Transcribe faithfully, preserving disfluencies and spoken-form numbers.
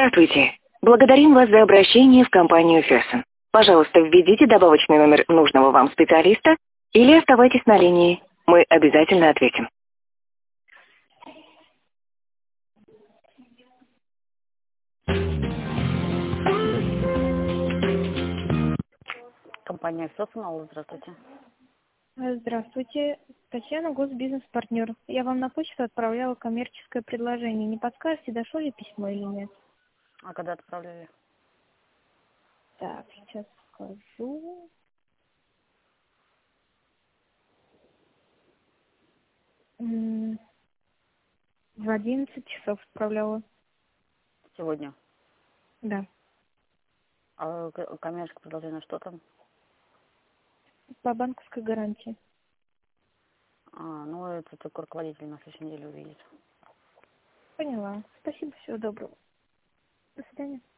Здравствуйте. Благодарим вас за обращение в компанию Ферсон. Пожалуйста, введите добавочный номер нужного вам специалиста или оставайтесь на линии. Мы обязательно ответим. Компания Ферсон, здравствуйте. Здравствуйте. Татьяна, госбизнес-партнер. Я вам на почту отправляла коммерческое предложение. Не подскажете, дошло ли письмо или нет? А когда отправляли? Так, сейчас скажу. М, В одиннадцать часов отправляла. Сегодня. Да. А к- коммерческое предложение что там? По банковской гарантии. А, ну это только руководитель на следующей неделе увидит. Поняла. Спасибо, всего доброго. До свидания.